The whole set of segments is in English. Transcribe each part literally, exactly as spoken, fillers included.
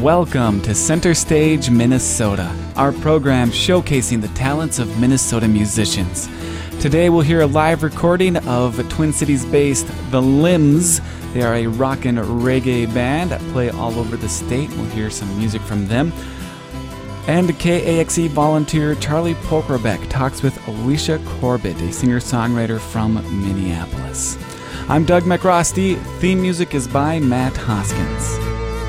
Welcome to Center Stage, Minnesota, our program showcasing the talents of Minnesota musicians. Today we'll hear a live recording of Twin Cities-based The Limbs. They are a rock and reggae band that play all over the state. We'll hear some music from them. And K A X E volunteer Charlie Polkerbeck talks with Alicia Corbett, a singer-songwriter from Minneapolis. I'm Doug McRosty. Theme music is by Matt Hoskins.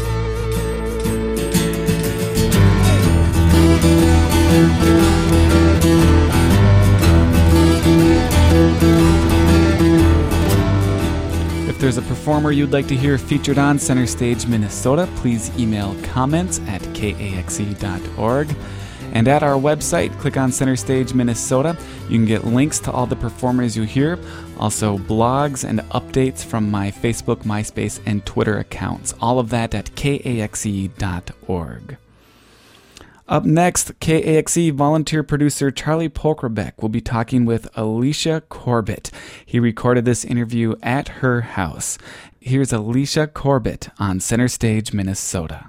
If there's a performer you'd like to hear featured on Center Stage Minnesota, please email comments at k a x e dot org. And at our website, click on Center Stage Minnesota. You can get links to all the performers you hear, also blogs and updates from my Facebook, MySpace, and Twitter accounts. All of that at k a x e dot org. Up next, K A X E volunteer producer Charlie Polkerbeck will be talking with Alicia Corbett. He recorded this interview at her house. Here's Alicia Corbett on Center Stage Minnesota.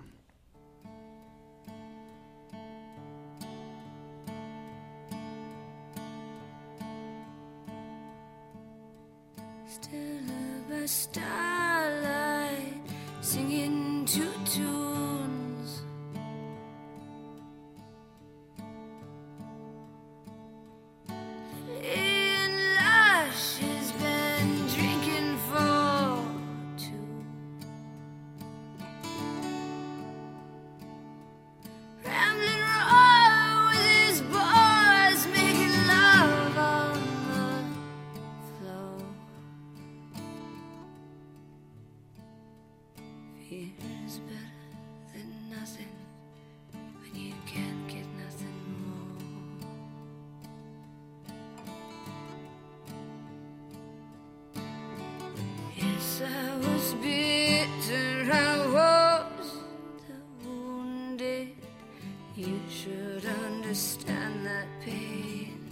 Still by starlight, singing two tunes. In lush has been drinking for two. Rambling Roy with his boys, making love on the floor. Fear's better than nothing when you can't get nothing more. Yes, I was bitter, I was the wounded. You should understand that pain.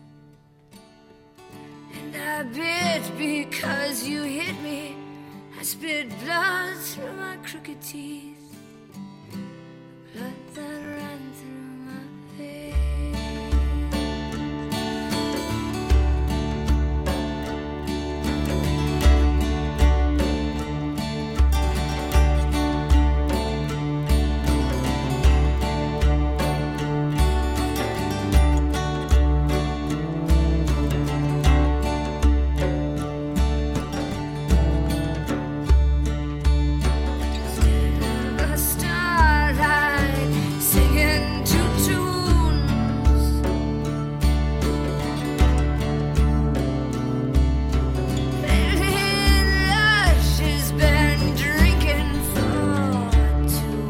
And I bit because you hit me. I spit blood through my crooked teeth, blood that ran through my veins. Still a starlight, singing two tunes. Lately lush has been drinking for two.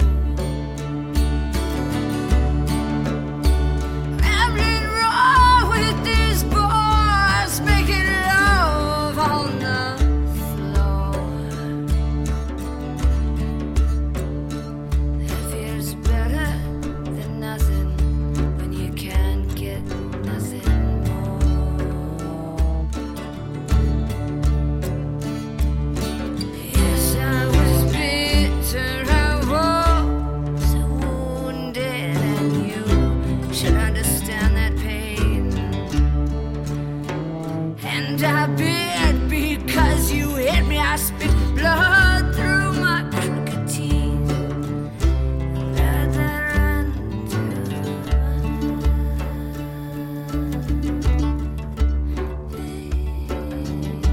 Rambling raw with these boys, making love on the floor. It feels better than nothing when you can't get nothing more. Yes, I was bitter, I was wounded, and you should understand that pain. And I bit because you hit me. I spit blood through my crooked teeth, blood that ran through my veins.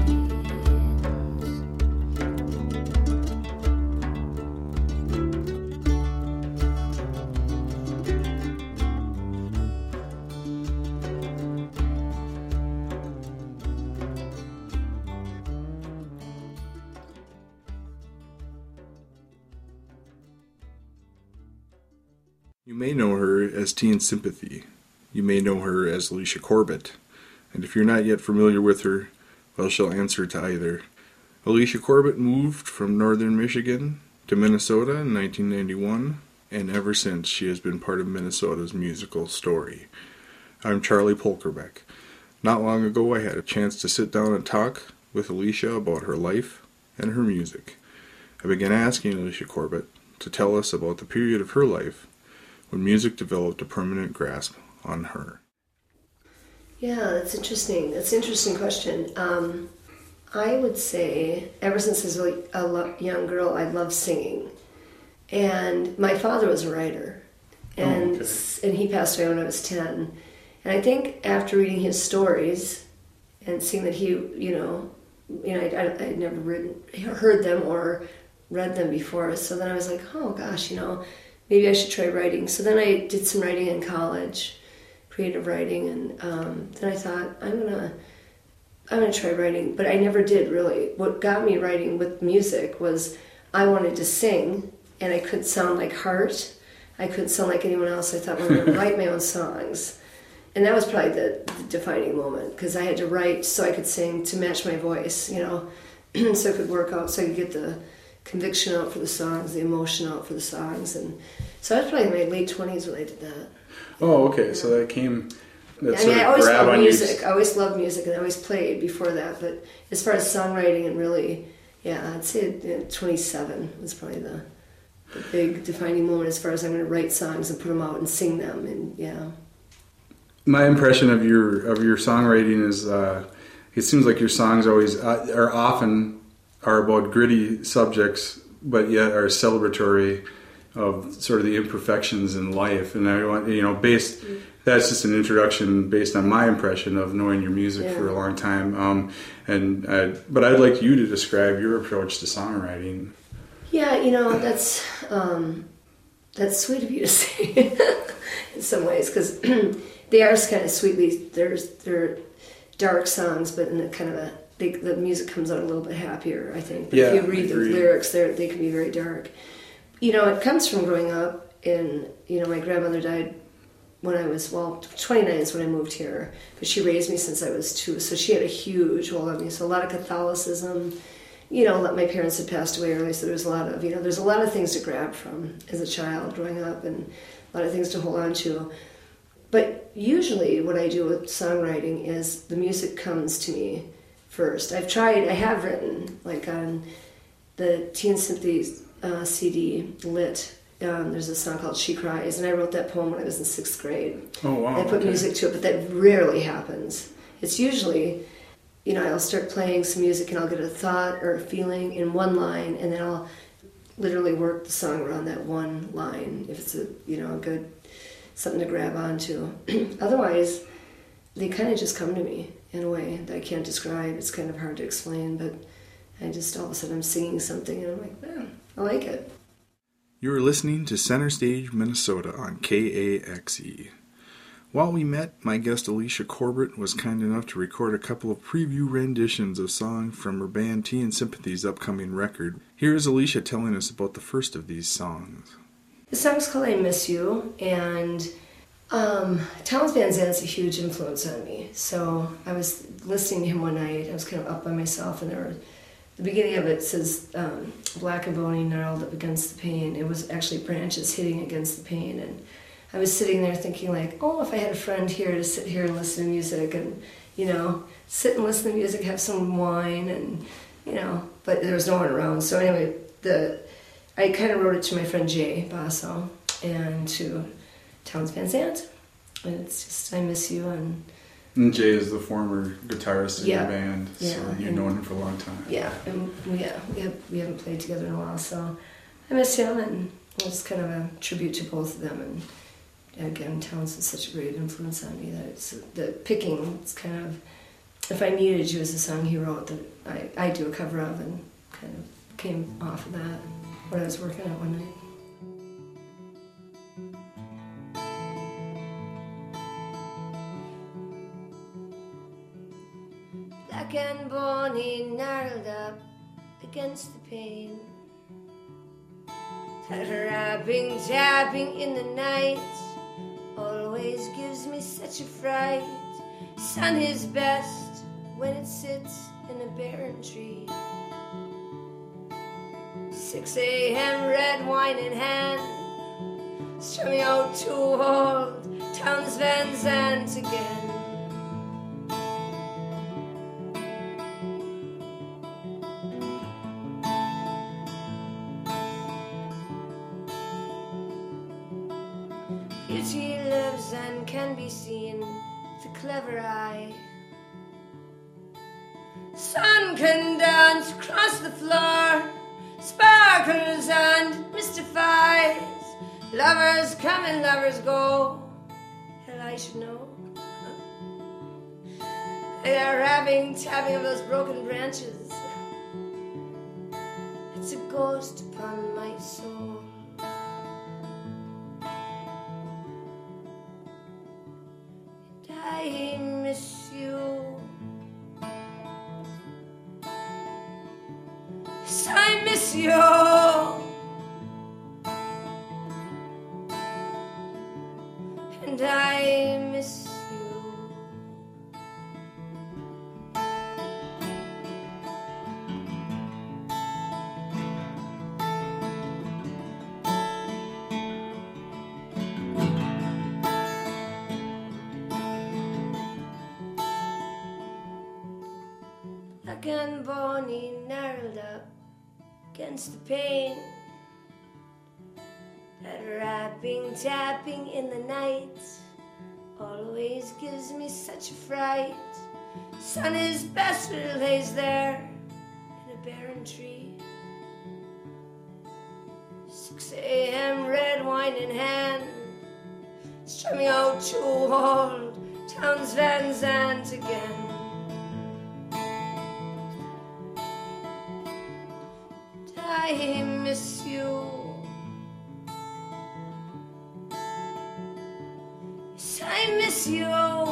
You may know her as Teen Sympathy. You may know her as Alicia Corbett. And if you're not yet familiar with her, well, she'll answer to either. Alicia Corbett moved from northern Michigan to Minnesota in nineteen ninety-one, and ever since she has been part of Minnesota's musical story. I'm Charlie Polkerbeck. Not long ago I had a chance to sit down and talk with Alicia about her life and her music. I began asking Alicia Corbett to tell us about the period of her life when music developed a permanent grasp on her. Yeah, that's interesting. That's an interesting question. Um, I would say ever since I was a lo- young girl, I loved singing. And my father was a writer. And, oh, okay. and he passed away when I was ten. And I think after reading his stories and seeing that he, you know, you know, I I'd never written, heard them or read them before. So then I was like, oh gosh, you know, maybe I should try writing. So then I did some writing in college, creative writing, and um, then I thought, I'm gonna, I'm gonna try writing. But I never did really. What got me writing with music was I wanted to sing, and I couldn't sound like Hart. I couldn't sound like anyone else. I thought, well, I'm gonna write my own songs. And that was probably the, the defining moment, because I had to write so I could sing to match my voice, you know, so it could work out, so I could get the conviction out for the songs, the emotion out for the songs. And so I was probably in my late twenties when I did that. Oh, okay. Yeah. So that came, that I sort mean, I of always grab loved on music. you. I always loved music, and I always played before that. But as far as songwriting and really, yeah, I'd say you know, twenty-seven was probably the, the big defining moment as far as I'm going to write songs and put them out and sing them. And yeah. My impression of your of your songwriting is, uh, it seems like your songs always uh, are often are about gritty subjects, but yet are celebratory of sort of the imperfections in life. And I want you know, based mm. that's just an introduction based on my impression of knowing your music yeah. for a long time. Um, and uh, but I'd like you to describe your approach to songwriting. Yeah, you know that's um, that's sweet of you to say in some ways, because. They are kind of sweetly, they're, they're dark songs, but in a kind of a, they, the music comes out a little bit happier, I think. But yeah, if you read the lyrics, they they can be very dark. You know, it comes from growing up in, you know, my grandmother died when I was, well, twenty-nine is when I moved here, but she raised me since I was two, so she had a huge hold on me. So a lot of Catholicism, you know, my parents had passed away early, so there was a lot of, you know, there's a lot of things to grab from as a child growing up, and a lot of things to hold on to. But usually what I do with songwriting is the music comes to me first. I've tried, I have written, like on the Teen Sympathy uh, C D, Lit, um, there's a song called She Cries, and I wrote that poem when I was in sixth grade. Oh, wow. I put okay. music to it, but that rarely happens. It's usually, you know, I'll start playing some music and I'll get a thought or a feeling in one line, and then I'll literally work the song around that one line, if it's a, you know, a good... something to grab onto. Otherwise, they kind of just come to me in a way that I can't describe. It's kind of hard to explain, but I just all of a sudden I'm singing something and I'm like, man, I like it. You're listening to Center Stage, Minnesota on K A X E. While we met, my guest Alicia Corbett was kind enough to record a couple of preview renditions of songs from her band Teen Sympathy's upcoming record. Here is Alicia telling us about the first of these songs. The song's called I Miss You, and um, Townes Van Zant's a huge influence on me. So I was listening to him one night, I was kind of up by myself, and there were, the beginning of it says, um, black and bony, gnarled up against the pane. It was actually branches hitting against the pane, and I was sitting there thinking like, oh, if I had a friend here to sit here and listen to music and, you know, sit and listen to music, have some wine, and, you know, but there was no one around. So anyway, the... I kind of wrote it to my friend Jay Basso and to Townes Van Zant, and it's just I Miss You. And, and Jay is the former guitarist in yeah, your band, yeah, so you've known him for a long time. Yeah, and we, yeah, we, have, we haven't played together in a while, so I miss him, and it's kind of a tribute to both of them. And again, Townes is such a great influence on me that it's the picking. It's kind of, if I Needed You is a song he wrote that I, I do a cover of, and kind of came off of that when I was working on it one night. Black and bony, gnarled up against the pane, rapping, tapping in the night, always gives me such a fright. Sun is best when it sits in a barren tree. six a.m. red wine in hand, strumming out to old Townes Van Zant again. beauty lives and can be seen with a clever eye. Sun can dance across the floor, sparkles and mystifies. Lovers come and lovers go. Hell, I should know. They are having tapping of those broken branches. It's a ghost upon my soul. And I miss you. Yes, I miss you. And I miss you. Again, Bonnie gnarled up against the pain. That rapping, tapping in the night always gives me such a fright. Sun is best when it lays there in a barren tree. six a.m. red wine in hand, strumming out to old Towns Van Zandt again. I miss you. Yes, I miss you.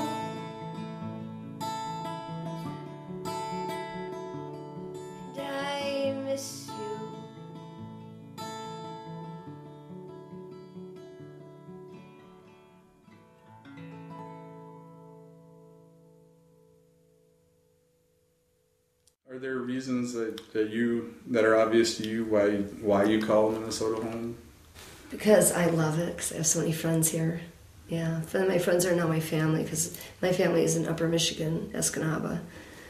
And I miss you. Are there reasons that, that you that are obvious to you why why you call Minnesota home? Because I love it, because I have so many friends here. Yeah, my friends are now my family, because my family is in Upper Michigan, Escanaba.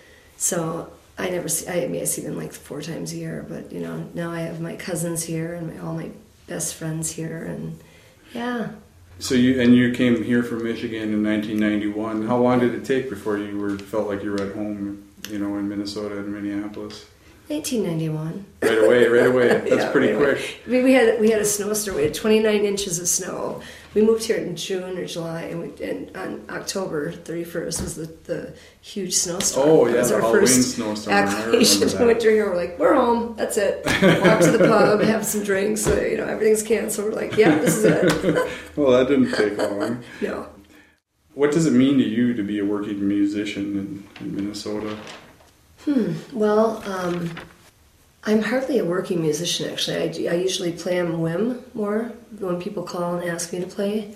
So I never see, I mean, I see them like four times a year, but you know, now I have my cousins here and my, all my best friends here, and yeah. So you and you came here from Michigan in nineteen ninety-one. How long did it take before you were felt like you were at home, you know, in Minnesota and Minneapolis? nineteen ninety-one. Right away, right away. That's Yeah, pretty right away. quick. I mean, we had we had a snowstorm. We had twenty-nine inches of snow. We moved here in June or July, and, we, and on October thirty-first was the, the huge snowstorm. Oh, That yeah, was the our Halloween first snowstorm. I remember acclimation that. to winter here. We're like, we're home. That's it. Walk to the pub, have some drinks. So, you know, everything's canceled. We're like, yeah, this is it. Well, that didn't take long. No. What does it mean to you to be a working musician in, in Minnesota? Hmm. Well, um, I'm hardly a working musician, actually. I, I usually play on whim more when people call and ask me to play.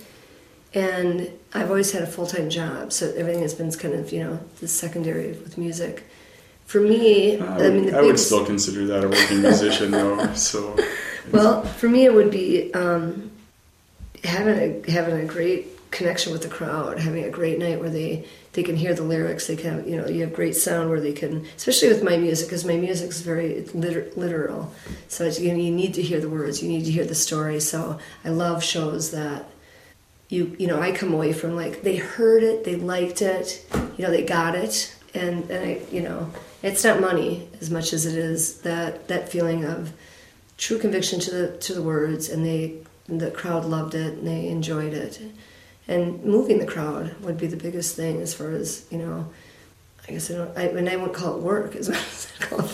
And I've always had a full-time job, so everything has been kind of, you know, the secondary with music. For me, I I, would, mean, the I would biggest- still consider that a working musician, though. So, Well, for me, it would be um, having a having a great connection with the crowd, having a great night where they, they can hear the lyrics. They can, you know, you have great sound where they can, especially with my music, because my music is very liter- literal. So it's, you know, you need to hear the words, you need to hear the story. So I love shows that you you know I come away from like they heard it, they liked it, you know, they got it, and and I you know it's not money as much as it is that that feeling of true conviction to the to the words, and they the crowd loved it and they enjoyed it, and moving the crowd would be the biggest thing as far as, you know, I guess I don't I and I wouldn't call it work as much as I call it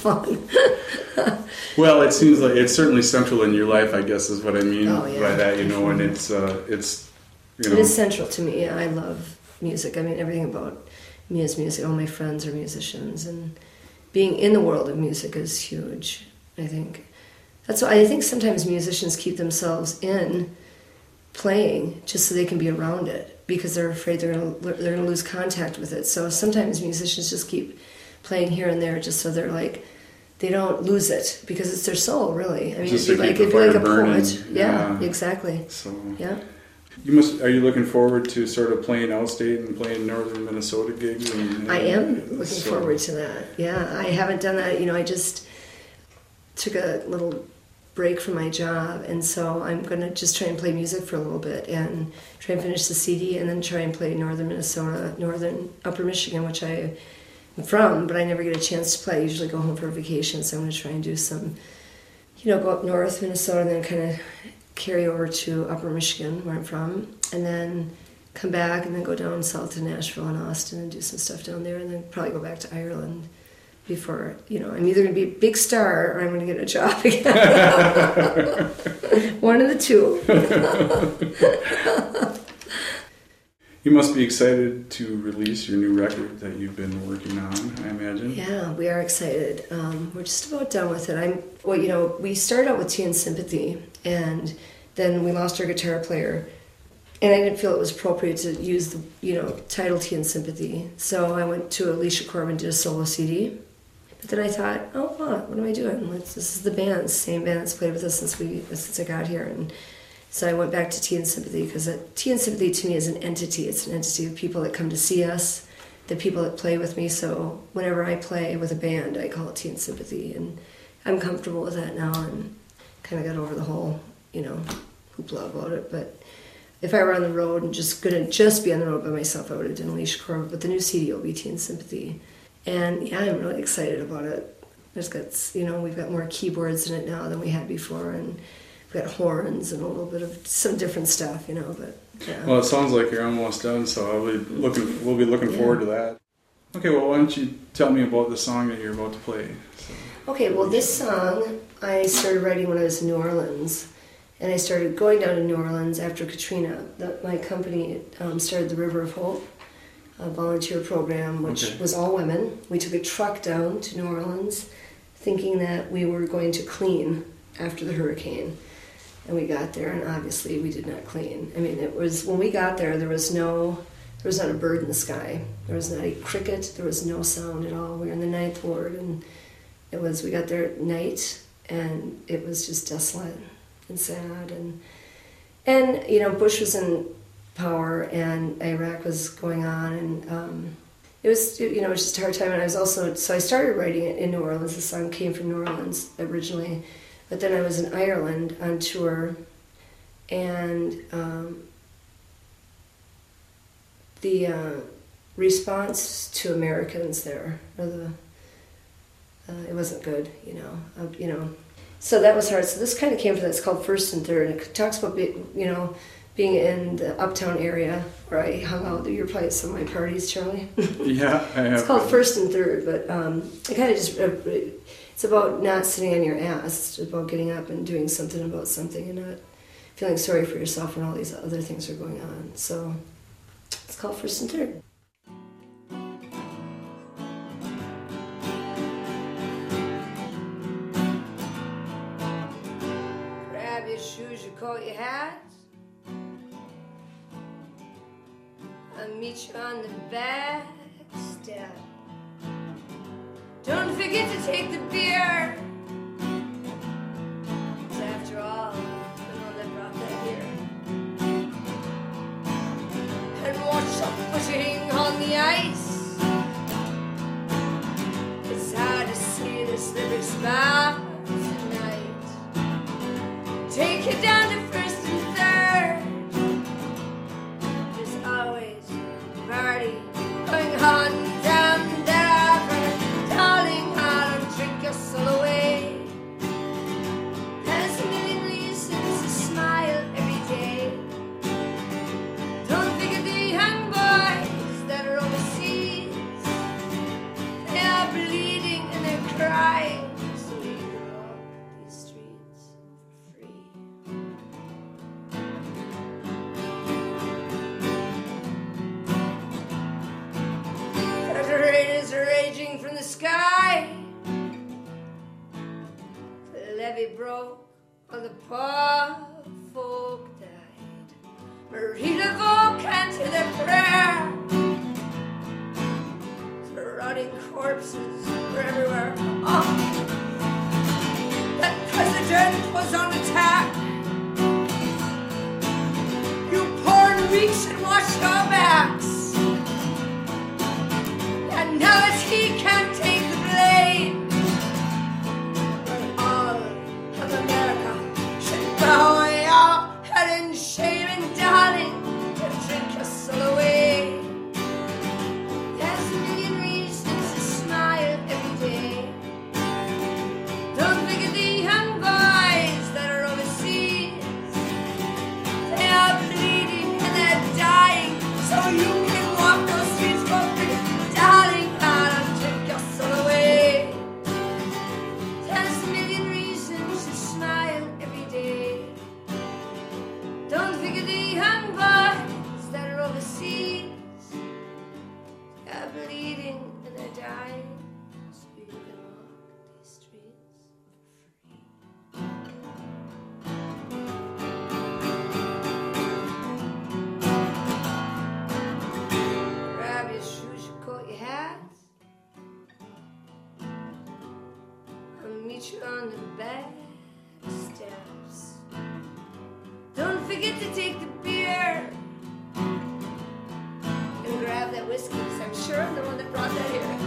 fun. well, it seems like it's certainly central in your life, I guess, is what I mean Oh, yeah. by that. You know, and it's uh, it's you know. It is central to me. I love music. I mean, everything about me is music. All my friends are musicians, and being in the world of music is huge, I think. That's why I think sometimes musicians keep themselves in playing just so they can be around it, because they're afraid they're going to they're going to lose contact with it. So sometimes musicians just keep playing here and there just so they're like they don't lose it, because it's their soul, really. I mean, Just it'd to be keep like, the it'd be like a fire burning. poet. Yeah, Yeah. exactly. So Yeah. you must. Are you looking forward to sort of playing outstate and playing northern Minnesota gigs? And, I am looking so- forward to that. Yeah, I haven't done that. You know, I just took a little break from my job, and so I'm going to just try and play music for a little bit and try and finish the C D, and then try and play northern Minnesota, northern Upper Michigan, which I am from, but I never get a chance to play. I usually go home for a vacation, so I'm going to try and do some, you know, go up north Minnesota and then kind of carry over to Upper Michigan, where I'm from, and then come back and then go down south to Nashville and Austin and do some stuff down there, and then probably go back to Ireland before, you know, I'm either going to be a big star or I'm going to get a job again. One of the two. You must be excited to release your new record that you've been working on, I imagine. Yeah, we are excited. Um, we're just about done with it. I'm, well, you know, we started out with Tea and Sympathy, and then we lost our guitar player, and I didn't feel it was appropriate to use the, you know, title Tea and Sympathy. So I went to Alicia Corbin and did a solo C D. But then I thought, oh, what, what am I doing? Let's, this is the band, same band that's played with us since we since I got here. And so I went back to Tea and Sympathy, because Tea and Sympathy to me is an entity. It's an entity of people that come to see us, the people that play with me. So whenever I play with a band, I call it Tea and Sympathy. And I'm comfortable with that now, and kind of got over the whole, you know, hoopla about it. But if I were on the road and just going to just be on the road by myself, I would have done Alicia Corbin. But the new C D will be Tea and Sympathy. And yeah, I'm really excited about it. There's got, you know, we've got more keyboards in it now than we had before, and we've got horns and a little bit of some different stuff, you know. But yeah. Well, it sounds like you're almost done, so I'll be looking. We'll be looking yeah. forward to that. Okay, well, why don't you tell me about the song that you're about to play? So. Okay, well, this song I started writing when I was in New Orleans, and I started going down to New Orleans after Katrina. The, my company um, started the River of Hope, a volunteer program, which okay. was all women. We took a truck down to New Orleans thinking that we were going to clean after the hurricane. And we got there, and obviously we did not clean. I mean, it was, when we got there, there was no, there was not a bird in the sky. There was not a cricket. There was no sound at all. We were in the ninth ward, and it was, we got there at night, and it was just desolate and sad. And, and you know, Bush was in power, and Iraq was going on, and um, it was, you know, it was just a hard time. And I was also, so I started writing it in New Orleans. The song came from New Orleans originally, but then I was in Ireland on tour, and um, the uh, response to Americans there, or the, uh, it wasn't good, you know, uh, you know. So that was hard. So this kind of came from that. It's called First and Third, and it talks about, you know, being in the uptown area where I hung out. You were probably at some of my parties, Charlie. Yeah, I have. It's called First and Third, but um, it kind of just, uh, it's about not sitting on your ass. It's about getting up and doing something about something, and not feeling sorry for yourself when all these other things are going on. So it's called First and Third. Grab your shoes, your coat, your hat. I'll meet you on the back step. Don't forget to take the beer. 'Cause after all, I'm the one that brought that here. And watch your footing on the ice. It's hard to see the slippery spot tonight. Take you down to First and Third. There's always a party going on down there. Darling, I don't drink your soul away. There's a million reasons to smile every day. Don't think of the young boys that are overseas. They are bleeding and they're crying. So we walk these streets for free. The rain is raging from the sky. The levee broke, all the poor folk died. Marie Laveau can't hear their prayer. The rotting corpses were everywhere. Oh, that president was on attack. You poor and weak should watch your backs. And now that he can't take the blame, but all of America meet you on the back steps. Don't forget to take the beer and grab that whiskey, 'cause I'm sure I'm the one that brought that here.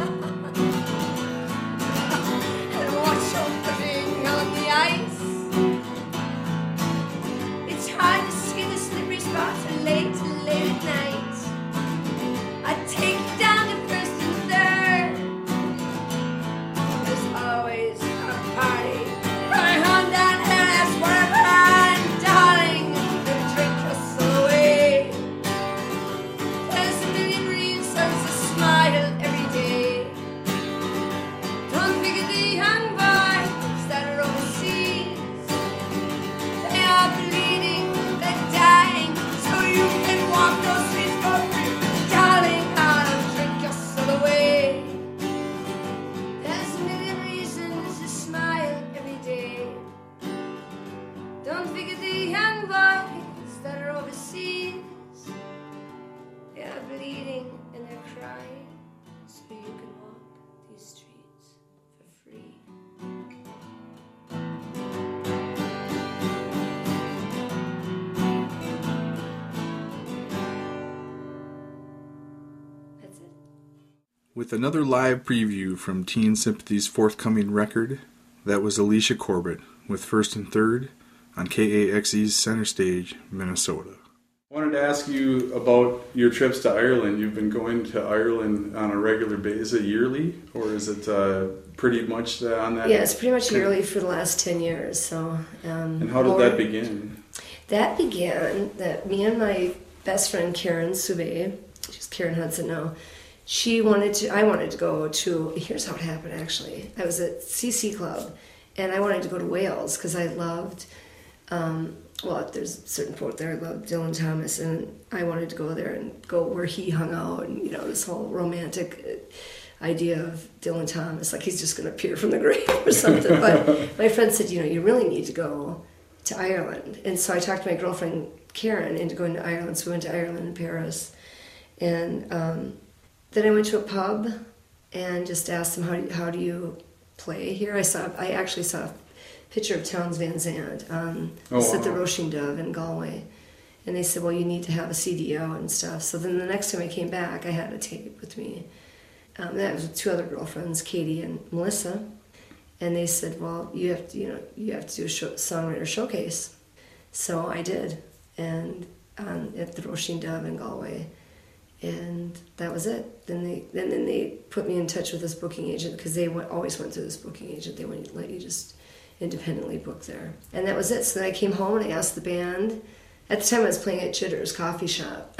And watch opening on the ice. It's hard to see the slippery spots from late to late at night. I take you down to first and third. There's always a party going on down there. That's where I'm darling. Don't drink us away. There's a million reasons to smile every day. Don't forget the young boys that are overseas. They are bleeding, they're dying, so you can walk those streets for free. Darling, I don't drink your soul away. There's a million reasons to smile every day. Don't forget the young boys that are overseas. They are bleeding and they're crying, so you can walk these streets for free. That's it. With another live preview from Teen Sympathy's forthcoming record, that was Alicia Corbett with First and Third on K A X E's Center Stage, Minnesota. I wanted to ask you about your trips to Ireland. You've been going to Ireland on a regular basis, yearly, or is it uh, pretty much on that? Yeah, it's pretty much yearly for the last ten years. So. Um, And how did more- that begin? That began that me and my best friend Karen Soubet, she's Karen Hudson now, she wanted to, I wanted to go to, here's how it happened actually. I was at C C Club and I wanted to go to Wales because I loved, um, well, there's a certain quote there, I loved Dylan Thomas, and I wanted to go there and go where he hung out, and you know, this whole romantic uh, idea of Dylan Thomas, like he's just going to appear from the grave or something. But my friend said, you know, you really need to go to Ireland. And so I talked to my girlfriend Karen into going to Ireland. So we went to Ireland and Paris. And um, then I went to a pub and just asked them, how do you, how do you play here? I saw, I actually saw a picture of Townes Van Zandt um, Oh, it's at the wow. Roisin Dove in Galway. And they said, well, you need to have a C D out and stuff. So then the next time I came back, I had a tape with me. Um, that was with two other girlfriends, Katie and Melissa. And they said, well, you have to, you know, you have to do a show, songwriter showcase. So I did, and um, at the Roisin Dove in Galway. And that was it. Then they then, then they put me in touch with this booking agent, because they went, always went through this booking agent. They wouldn't let you just independently book there. And that was it. So then I came home and I asked the band. At the time I was playing at Chitter's Coffee Shop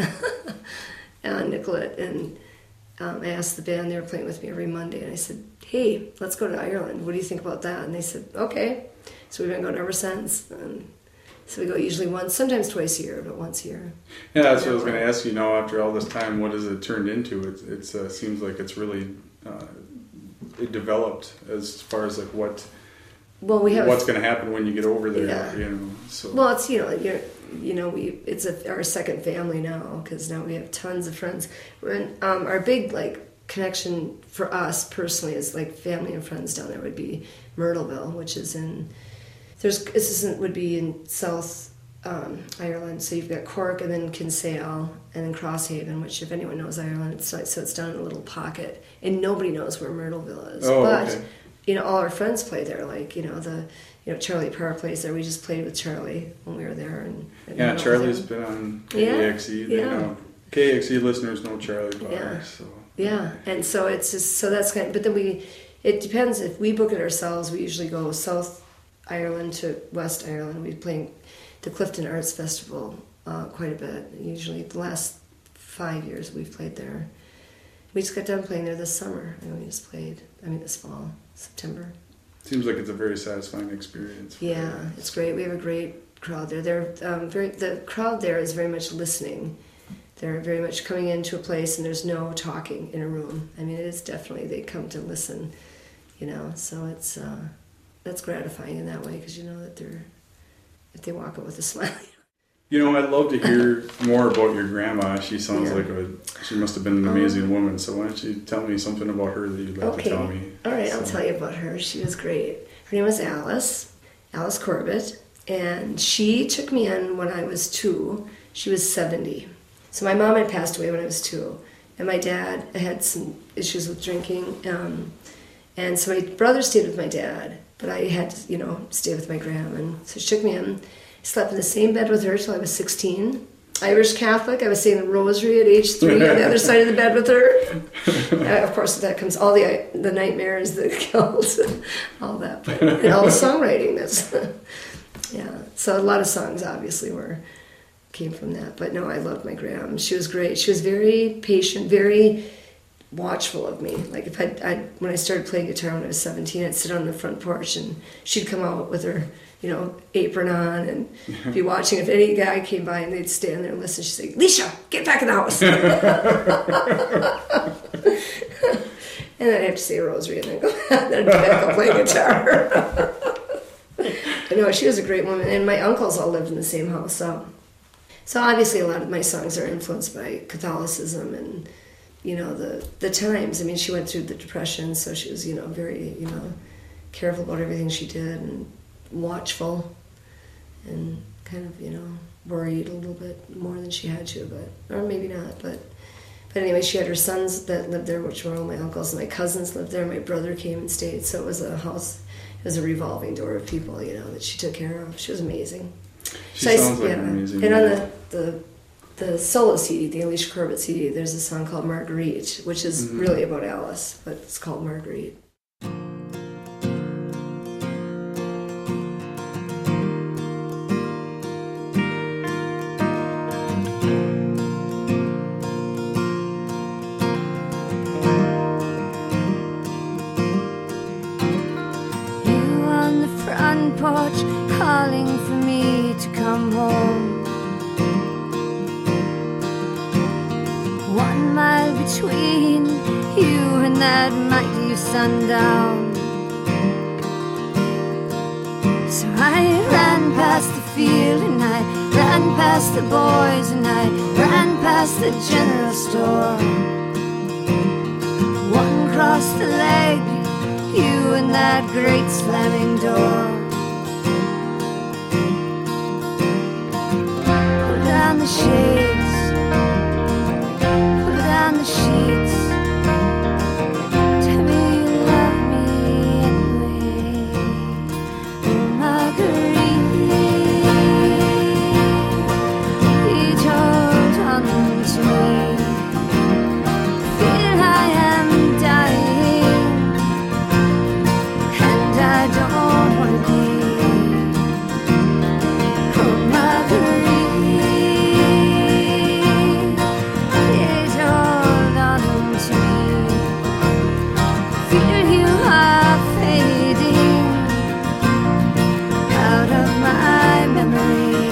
on Nicollet. And um, I asked the band, they were playing with me every Monday. And I said, hey, let's go to Ireland. What do you think about that? And they said, okay. So we've been going ever since. And so we go usually once, sometimes twice a year, but once a year. Yeah, that's what I was going to ask you now. After all this time, what has it turned into? It it's, uh, seems like it's really uh, it developed as far as like what Well, we have what's going to happen when you get over there. Yeah. You know, so Well, it's, you know, you're, you know, we it's a, our second family now, because now we have tons of friends. We're in, um, our big like connection for us personally is like family and friends down there would be Myrtleville, which is in there's this isn't would be in South um, Ireland. So you've got Cork and then Kinsale and then Crosshaven, which if anyone knows Ireland, it's like, so it's down in a little pocket, and nobody knows where Myrtleville is. Oh, but okay. you know, all our friends play there. Like you know the you know Charlie Parr plays there. We just played with Charlie when we were there, and, and yeah, hung out with Charlie's him. been on K A X E. Yeah, They yeah. know K A X E listeners know Charlie Parr. Yeah. So Yeah, and so it's just so that's kind of, but then we, it depends if we book it ourselves. We usually go South Ireland to West Ireland. We play the Clifton Arts Festival uh, quite a bit. Usually the last five years we've played there. We just got done playing there this summer. I mean, we just played. I mean, this fall, September. seems like it's a very satisfying experience. for Yeah, them. it's great. We have a great crowd there. They're um, very. The crowd there is very much listening. They're very much coming into a place and there's no talking in a room. I mean, it is definitely, they come to listen, you know, so it's, uh, that's gratifying in that way, because you know that they're, if they walk out with a smile. You know, I'd love to hear more about your grandma. She sounds Yeah. like a, she must have been an amazing woman. So why don't you tell me something about her that you'd like Okay, to tell me? all right, I'll So- tell you about her. She was great. Her name was Alice, Alice Corbett, and she took me in when I was two. She was seventy. So my mom had passed away when I was two, and my dad had some issues with drinking, um, and so my brother stayed with my dad, but I had to, you know, stay with my grandma, and so she took me in. I slept in the same bed with her till I was sixteen. Irish Catholic. I was saying the rosary at age three on the other side of the bed with her. Uh, of course, that comes all the the nightmares, the guilt, all that, but, and all the songwriting. That's yeah. So a lot of songs obviously were came from that. But no, I loved my grandma. She was great. She was very patient, very watchful of me. Like if I, I when I started playing guitar when I was seventeen, I'd sit on the front porch and she'd come out with her, you know, apron on and be watching. If any guy came by and they'd stand there and listen, she'd say, "Leisha, get back in the house." And then I'd have to say a rosary and then go then back up play guitar. But no, she was a great woman. And my uncles all lived in the same house. So, so obviously a lot of my songs are influenced by Catholicism and, you know, the, the times. I mean, she went through the Depression, so she was, you know, very, you know, careful about everything she did and watchful and kind of, you know, worried a little bit more than she had to, but, or maybe not, but, but anyway, she had her sons that lived there, which were all my uncles, and my cousins lived there, my brother came and stayed, so it was a house, it was a revolving door of people, you know, that she took care of. She was amazing. She so sounds I, like yeah. an amazing And on woman. the, the the solo C D, the Alicia Corbett C D, there's a song called Marguerite, which is Mm-hmm. really about Alice, but it's called Marguerite. You on the front porch calling for me to come home. One mile between you and that mighty sundown. So I ran past the field and I ran past the boys and I ran past the general store. One crossed the leg, you and that great slamming door. Pull down the shades, pull down the sheets. Tell me you love me anyway. Oh, Marguerite, he told on to me. Feel I am dying, and I don't want to be. Oh, Marguerite, he told on to me. Feel you are fading out of my memory.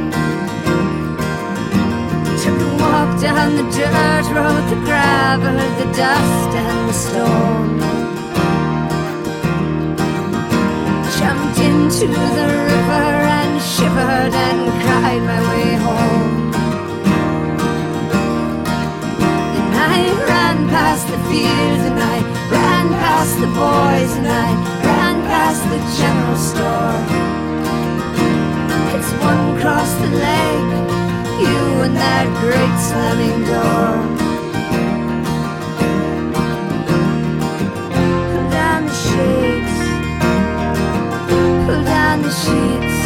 Took a walk down the dirt road, the gravel, the dust and the stone. Jumped into the river and shivered and cried my way home. And I ran past the fields and I ran past the boys and I ran past the general store. It's one cross the leg, you and that great slamming door. Pull down the shades, pull down the sheets.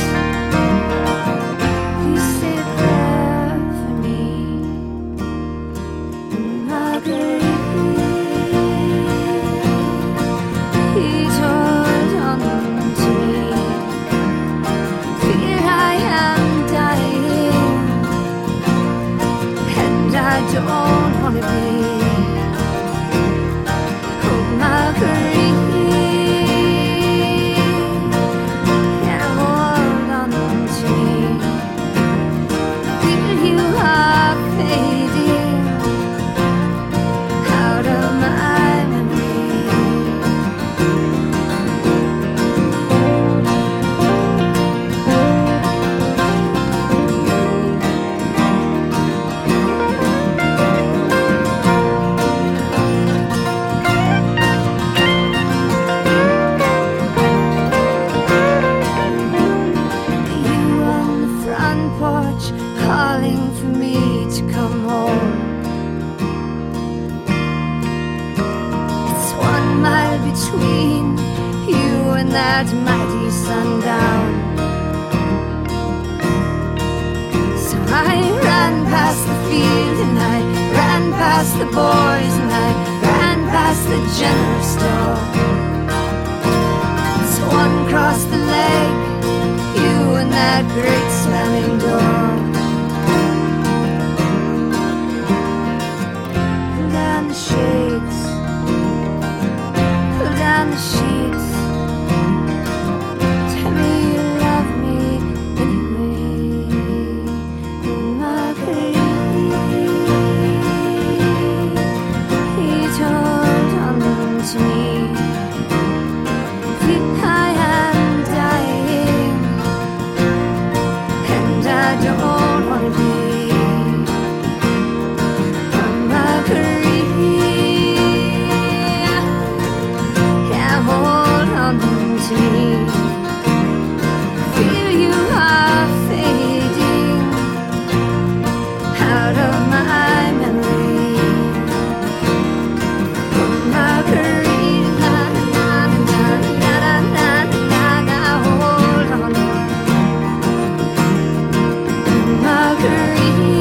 Please say a prayer for me, Marguerite. He told on to me. Fear I am dying, and I don't between you and that mighty sundown. So I ran past the field and I ran past the boys and I ran past the general store. So one crossed the lake, you and that great slamming door. Pull down the shades, pull down the sheets. Tell me you love me anyway. Marguerite, he told on to me, I am dying, and I don't want to be a Marguerite. Yeah, hold on to me. Feel you are fading out of my memory. Marguerite, na na na na na na na na, hold on, Marguerite.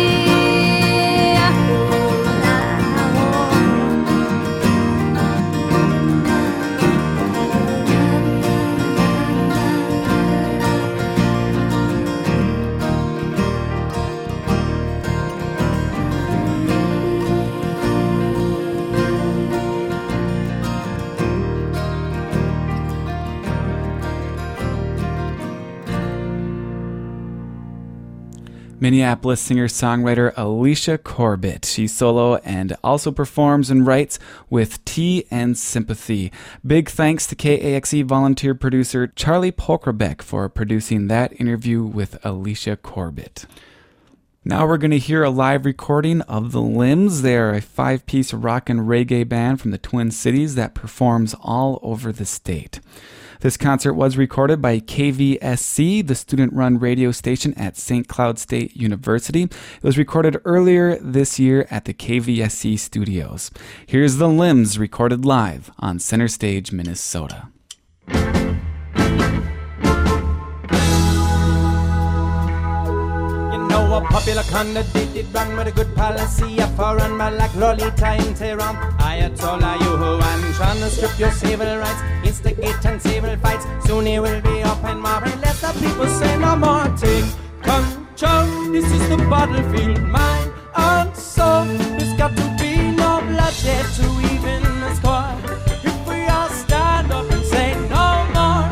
Minneapolis singer-songwriter Alicia Corbett. She solo and also performs and writes with Tea and Sympathy. Big thanks to K A X E volunteer producer Charlie Polkerbeck for producing that interview with Alicia Corbett. Now we're going to hear a live recording of The Limbs. They are a five-piece rock and reggae band from the Twin Cities that performs all over the state. This concert was recorded by K V S C, the student-run radio station at Saint Cloud State University. It was recorded earlier this year at the K V S C studios. Here's The Limbs recorded live on Center Stage, Minnesota. A popular candidate did run with a good policy, a foreign man like Lolita in Tehran. Ayatollah Yuhuan trying to strip your civil rights, instigate and civil fights. Soon he will be up and marching. Let the people say no more. Take control. This is the battlefield, mine and soul. There's got to be no bloodshed to even the score. If we all stand up and say no more.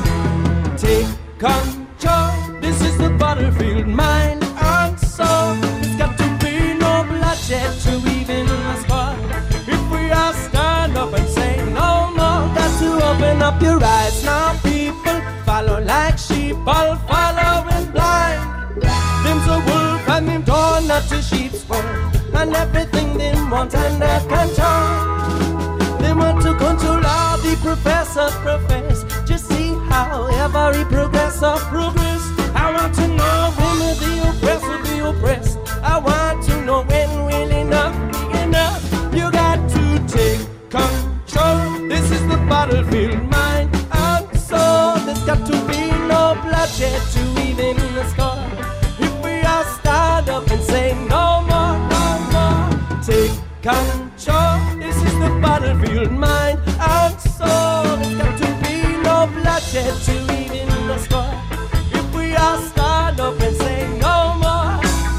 Take control. This is the battlefield, mine. So there's got to be no bloodshed to even the score. If we all stand up and say no more, got to open up your eyes now, people. Follow like sheep, all following blind. Them's a wolf and them torn not to sheep's wool, and everything they want under control. They want to control all the professors profess. Just see how every progressor progress. I want to know when the oppressor be oppressed. I want to know when will enough be enough. You got to take control. This is the battlefield, mind and soul. There's got to be no bloodshed to even the score. If we all stand up and say no more, no more. Take control. This is the battlefield, mind and soul. There's got to be no bloodshed to even the score. We all stand up and say no more.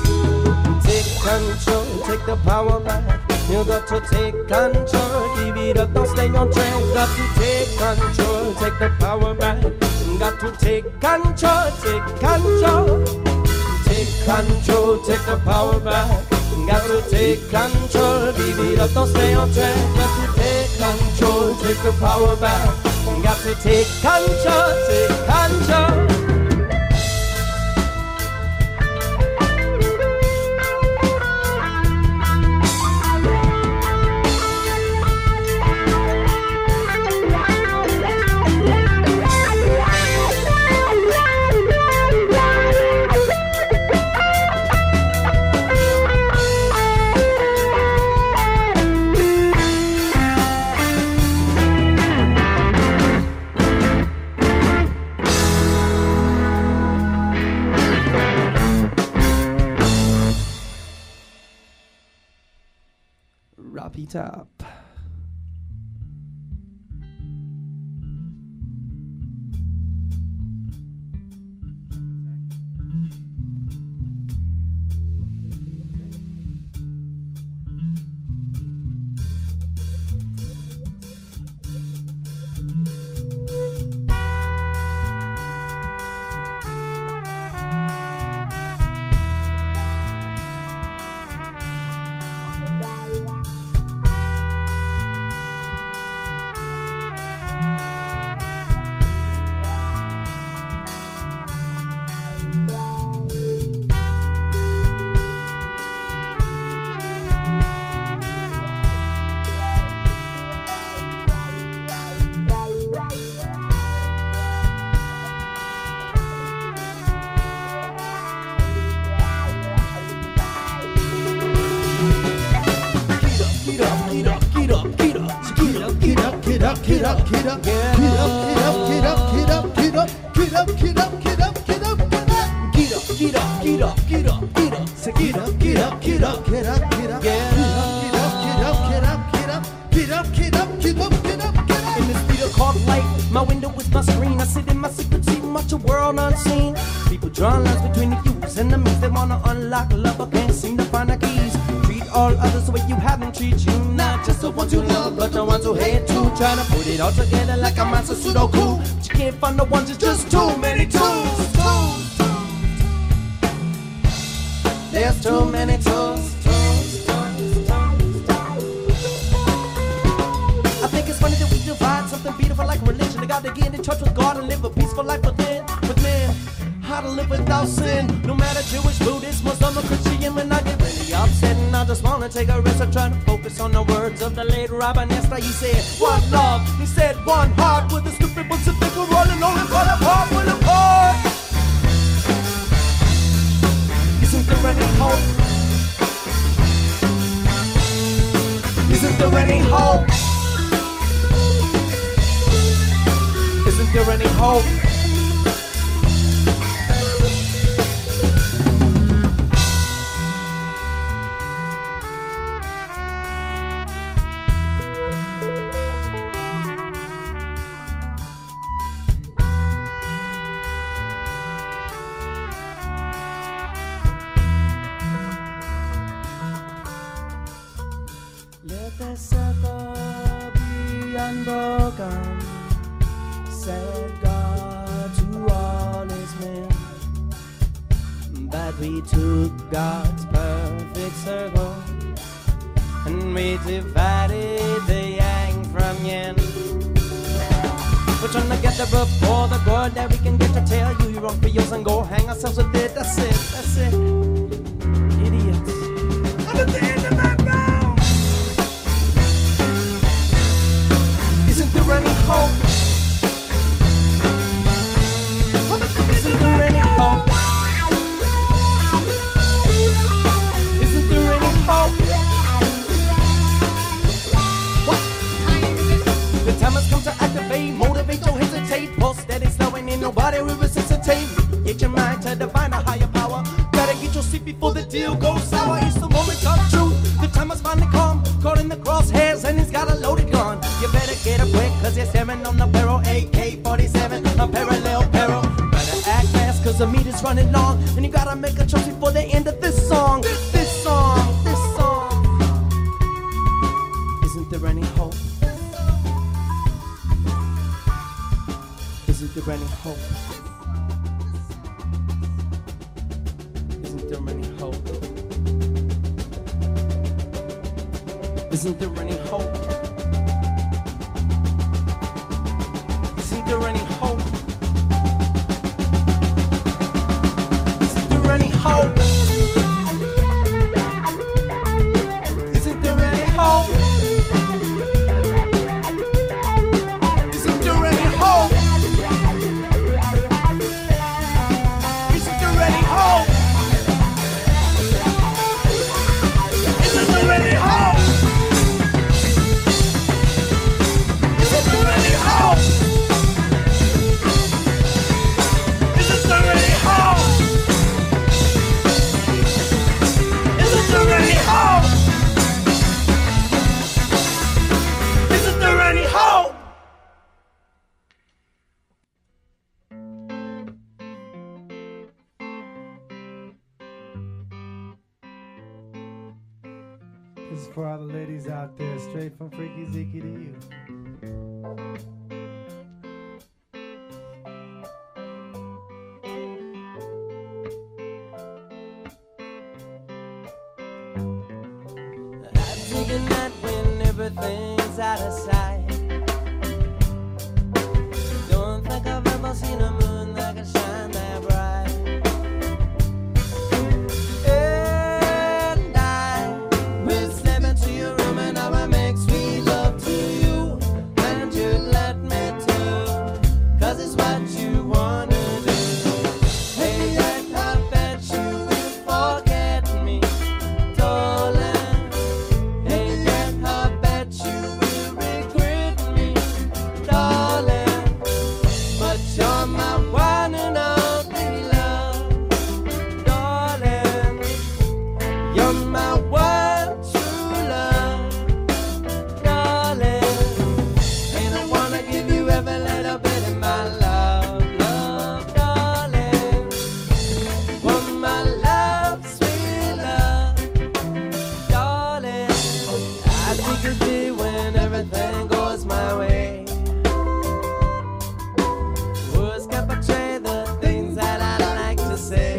Take control, take the power back. You got to take control, give it up, don't stay on track. Got to take control, take the power back. Got to take control, take control. Take control, take the power back. Got to take control, give it up, don't stay on track. Got to take control, take the power back. Got to take control, take control. top. Get up, get up, get up, get up, get up, get up, get up, get up, get up, get up, get up, get up, get up, get up, get up, get up, get up, say get up, get up, get up, get up, get up, get up, get up, get up, get up, get up, get up, get up, get up, get up. In this theater called life, my window is my screen. I sit in my secret seat and watch a world unseen. People drawing lines between the yous and the me's. They wanna unlock love but can't seem to find the keys. Treat all others the way you haven't treat you. Not just the ones you love, but the ones who hate too. Trying to put it all together like a master Sudoku, but you can't find the ones, it's just too many tools. There's too many tools. I think it's funny that we divide something beautiful like religion. They got to get in touch with God and live a peaceful life within. With men, how to live without sin. No matter Jewish, Buddhist, Muslim, or Christian. When I get really upset and I just wanna take a rest, I'm trying to focus on the words of the late Rabbi Nesta. He said, one love. He said, one heart. With a stupid Pacific rolling on and fall apart, fall apart. Isn't there any hope? Isn't there any hope? Isn't there any hope? Let the circle be unbroken, said God to all his men. But we took God's perfect circle and we divided the yang from yin. We're trying to gather up all the good that we can get to tell you you're wrong for yours and go hang ourselves with it. That's it, that's it. Idiots. I'm at the end of that round. Isn't there any hope? Isn't there any hope? Isn't there any hope? What? The time has come to activate, motivate, don't hesitate. Pulse steady, slowing in, nobody will resuscitate. Get your mind to divine a higher power. Gotta get your seat before the deal goes sour. It's the moment of truth. The time has finally come. Caught in the crosshairs and he's got a loaded gun. You better get up quick, cause you're staring on the barrel. A K forty-seven, a parallel peril. Better act fast, cause the meter's running long. And you gotta make a choice before the end of this song. This, this song, this song. Isn't there any hope? Isn't there any hope? Isn't there any hope? Isn't there any hope? Isn't there any hope? Isn't there any hope? Isn't there any hope? Isn't there any hope? Isn't there any hope? Isn't there any hope? Isn't there any hope? This is for all the ladies out there, straight from Freaky Zeke to you. I'm thinking that when everything's out of sight, don't think I've ever seen a moon that can shine that bright. And I will step into your room and I will make sweet love to you, and you let me too, 'cause it's what you wanna do. Hey, I bet you will forget me, darling. Hey, I bet you will regret me, darling. But you're my one and only love, darling. You're my one true love, darling. And I wanna give you every little bit of my love, love, darling. Want my love, sweet love, darling. I think it'd be when everything goes my way. Words can portray the things that I like to say.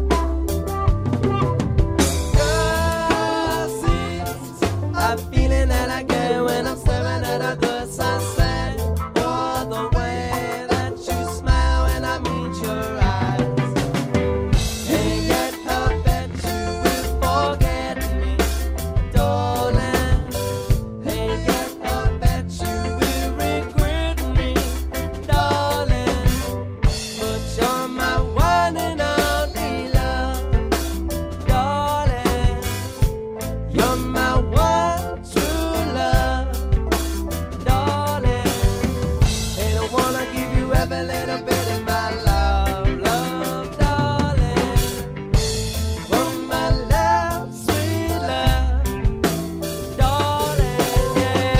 Cause it's a feeling that I get when I'm staring at a good sunset, or the way that you smile when I meet your eyes. And yet I bet you will forget me, darling. And yet I bet you will regret me, darling. But you're my one and only love, darling. You're my one true love, darling. And I wanna give you every little bit of my love, love, darling. Want my love, sweet love, darling, yeah.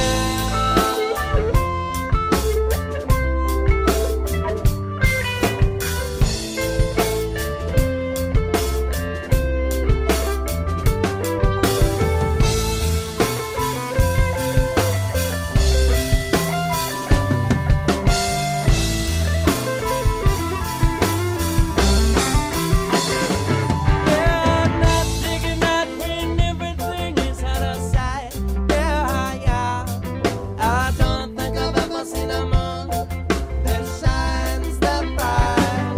Yeah, I'm not thinking that when everything is out of sight. Yeah, yeah. I don't think I've ever seen a moon that shines that bright.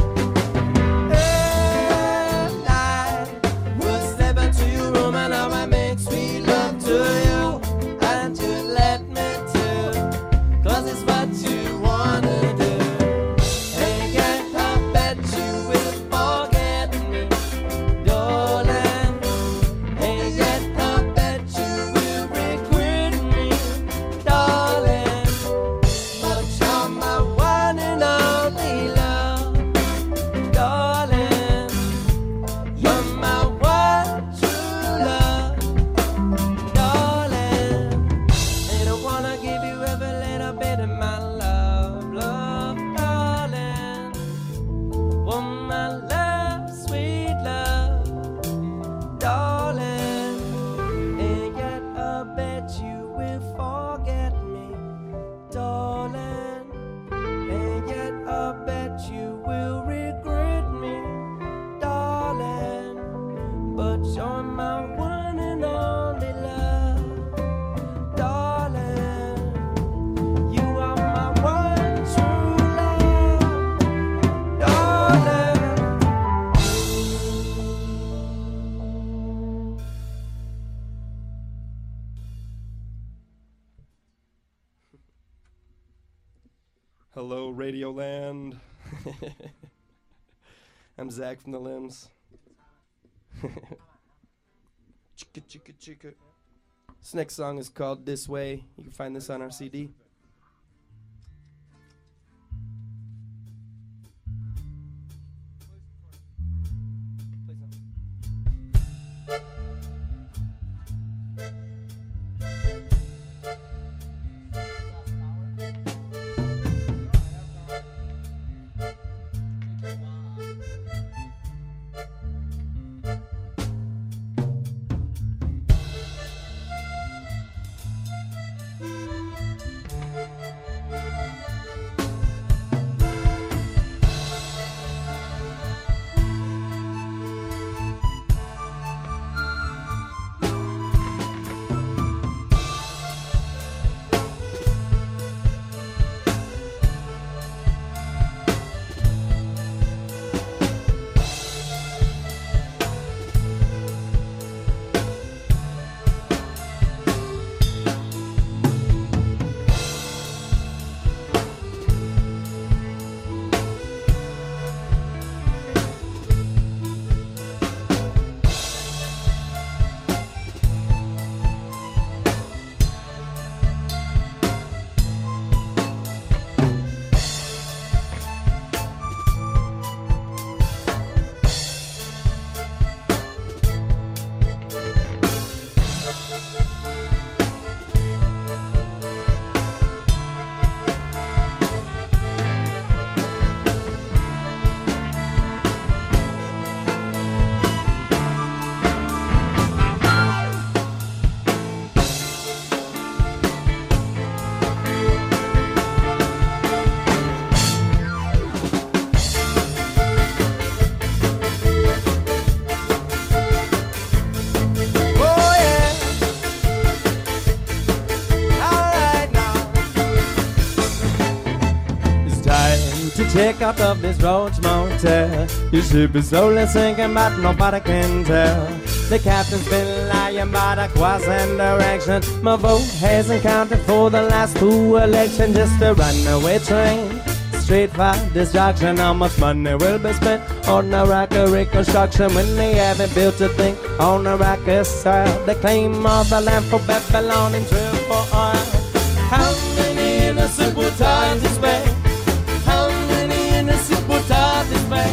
And I will step into your room and I will make sweet love to you, and you let me too, 'cause it's what you wanna do. And yet I bet you will forget me, darling. And yet I bet you will regret me, darling. But you're my one and only love, darling. You're my one true love, darling. And I wanna give you every little bit of my love, love, darling. Want my love, sweet love, darling. And yet I bet you will forget me, darling. And yet I bet you will regret me, darling. But you're my one and only love, darling. You are my one true love, darling. Hello, Radioland. I'm Zach from the Limbs. Chicka chicka chicka. This next song is called This Way. You can find this on our C D. to check out of this Roach Motel. Your ship is slowly sinking, but nobody can tell. The captain's been lying about a course and direction. My vote hasn't counted for the last two elections. Just a runaway train, straight for destruction. How much money will be spent on Iraq reconstruction when they haven't built a thing on Iraqi soil? They claim all the land for Babylon and drill for oil. How many innocent will die this way? How many innocent will die this way?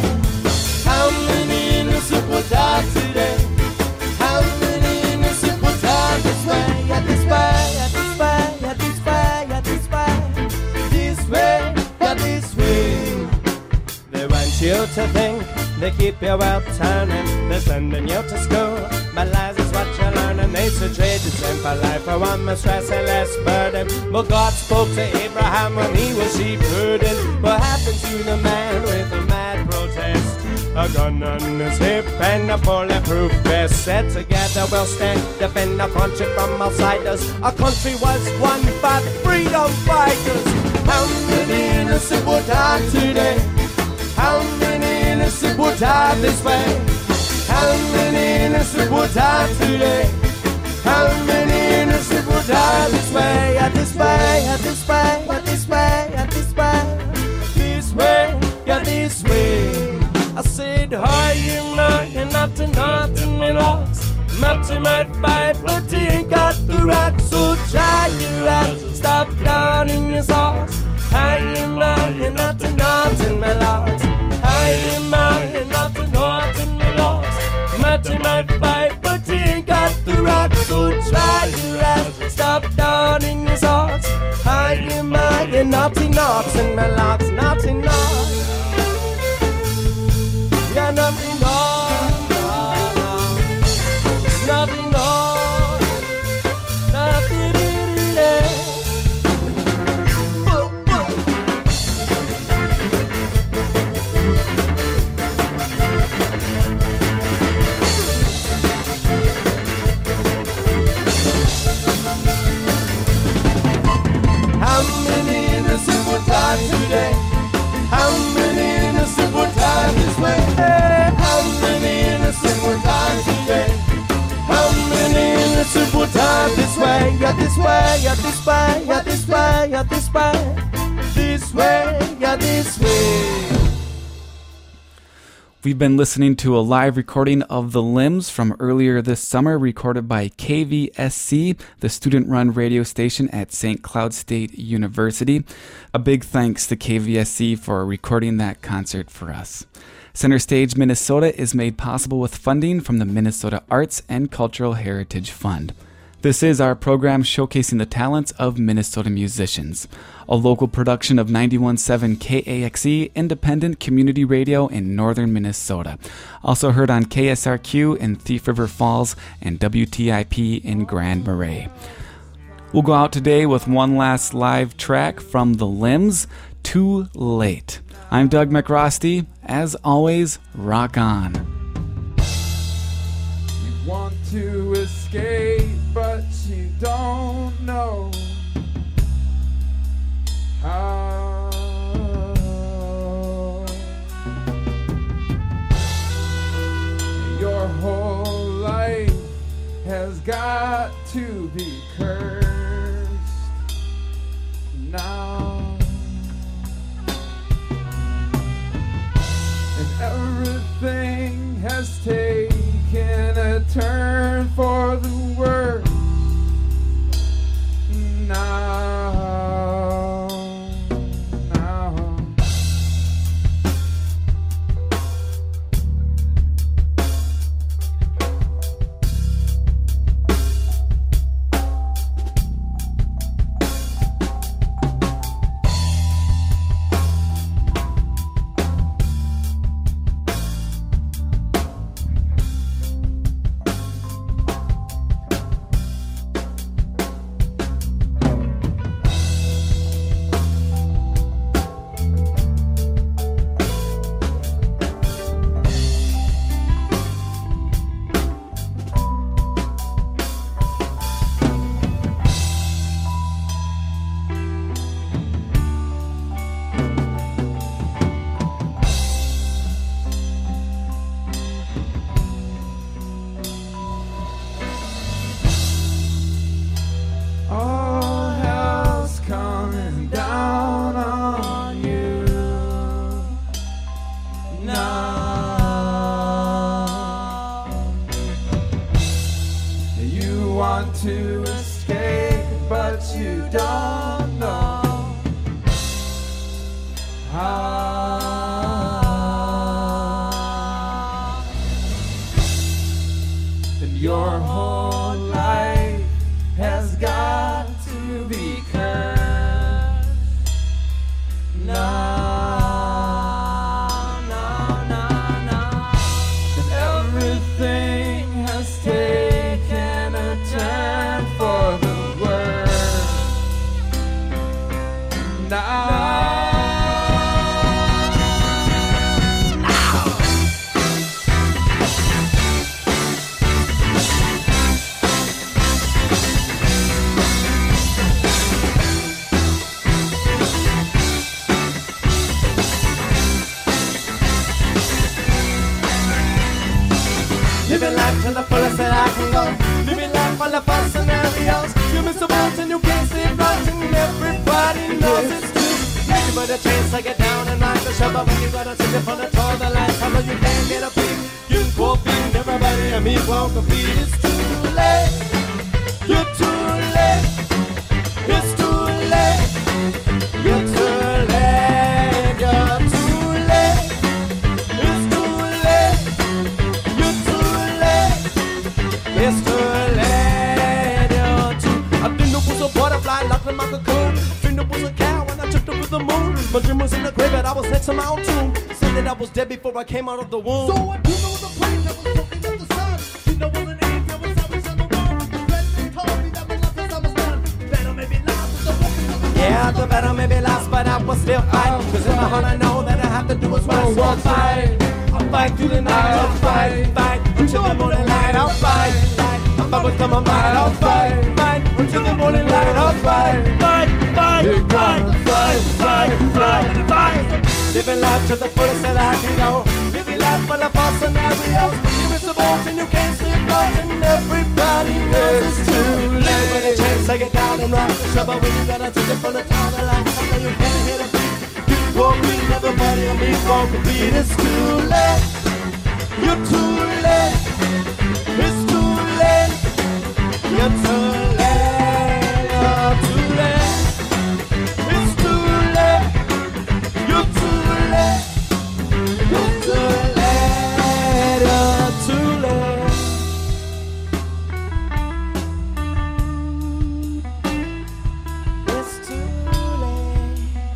How many innocent will die today? How many innocent will die this way? Yeah, this way, yeah, this way, yeah, this way, yeah, this way, this way, yeah, this way. They want you to think, they keep you out turning, they're sending you to school, but lies is what you learn, and they should trade the simple life for one more stress and less burden. But God spoke to Abraham when he was sheep herding. What happened to the man with a mad protest? A gun on his hip and a bulletproof vest. Said together we'll stand, defend our country from outsiders. Our country was won by the freedom fighters. How many innocent will die today? How many innocent will die this way? How many innocent will die today? How many innocent will die this way? Yeah, this way, yeah, this way, yeah, this way, yeah, this way, this way, yeah, this way. I said, hi, you know, you're not to nothing me lost. Matty might fight, but he ain't got the right. So try your right, stop down in your sauce. Hi, you know, you're not to nothing me lost. Hi, you know, you're not to nothing me lost. Matty might fight, but he ain't got the right. So try your right, stop down in your sauce. Hi, you know, you're not to nothing me lost. Nothing lost. Yeah, nothing lost, no, no. Nothing lost, nothing oh, oh. How many innocent will die today? How many innocent will die this way? How many innocent will die today? How many innocent will die this way? Yeah, this way, yeah, this way, yeah, this way, yeah, this way, this way, yeah, this way. We've been listening to a live recording of The Limbs from earlier this summer, recorded by K V S C, the student-run radio station at Saint Cloud State University. A big thanks to K V S C for recording that concert for us. Center Stage Minnesota is made possible with funding from the Minnesota Arts and Cultural Heritage Fund. This is our program showcasing the talents of Minnesota musicians, a local production of ninety-one point seven K A X E independent community radio in northern Minnesota, also heard on K S R Q in Thief River Falls and W T I P in Grand Marais. We'll go out today with one last live track from The Limbs, Too Late. I'm Doug McRosty. As always, rock on. You want to escape, but you don't know how. Your whole life has got to be cursed now, and everything has taken a turn for the worse now, now. now. Living life to the fullest that I can go. Living life full of fun scenarios. You miss a boat and you can't sleep right, and everybody knows it's true. Make you put a chance to get down and rock the show, but when you gotta sit in front of all the lights, how you can't get a peek. You go beat everybody and me won't compete. It's too late. You're too late. It's too late. You're too late. You're too late. It's too late. You're too late. It's too late. You're too. I've been was a butterfly locked in my cocoon. Finger was a cow when I took her with the moon. My dream was in the grave and I was next to my own tomb. Said that I was dead before I came out of the womb. So what you know was a place that was soaking up the sun. You know was an angel was always on the run. Friends told me that my life was almost done. Better maybe lost with the walking of the Yeah, the battle may be lost, but I will still fight. Cause in my heart I know that I have to do what's right. So I'll fight. I'll fight through the night. I'll fight, fight until the morning light. I'll fight, fight. I'll fight with my mind. I'll fight, fight until the morning light. I'll fight, fight, fight, fight, fight, fight, fight, fight. Living life to the fullest that I can go. Living life full of false scenarios. You miss the boat and you can't sleep right, and everybody knows it's too late. When a chance to get down and rock the show, but when you gotta take it from the top of the line, I know you can't hit a beat. You won't beat everybody and me won't compete. It's too late. You're too late. It's too late. You're too late. You're too late. It's too late. You're too late. You're too late. You're too late. It's too late.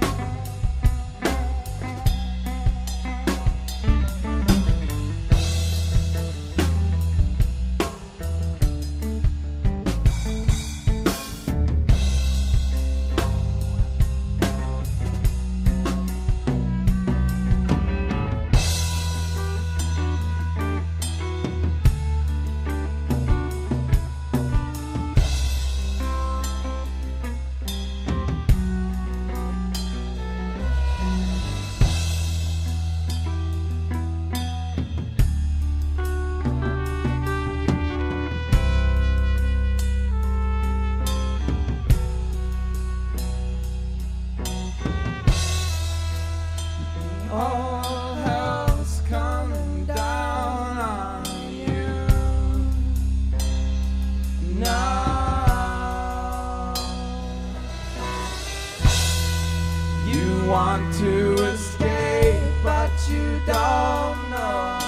All hell's coming down on you now. You want to escape, but you don't know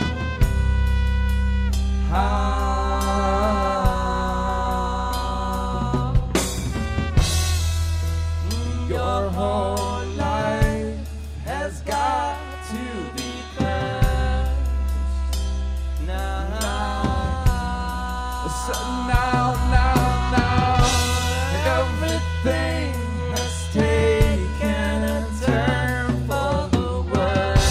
how. Your whole life has got to be cleansed now. So now, now, now, everything has taken a turn for the worse.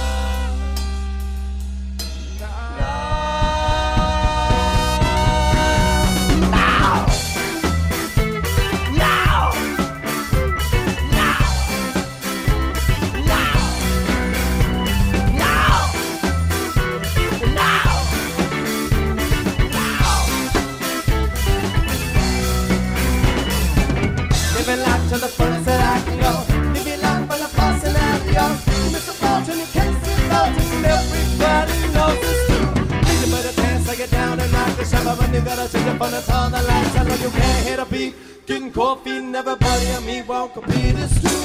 Living life to the fullest that I can go. Living life full of false scenarios. You miss a boat and you can't sleep out, and everybody knows it's true. Need a better chance to get down and rock the show, but when you gotta take it from the top of the lights, I know you can't hit a beat. Getting cold feet and everybody and me won't compete. It's true.